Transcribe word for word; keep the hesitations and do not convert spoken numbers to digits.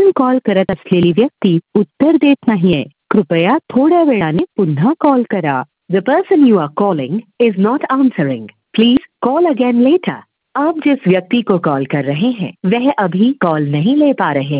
आपण कॉल करत असलेली व्यक्ती उत्तर देत नाहीये. कृपया थोड्या वेळाने पुन्हा कॉल करा. The person you are calling is not answering. Please call again later. आप जिस व्यक्ति को कॉल कर रहे हैं वह अभी कॉल नहीं ले पा रहे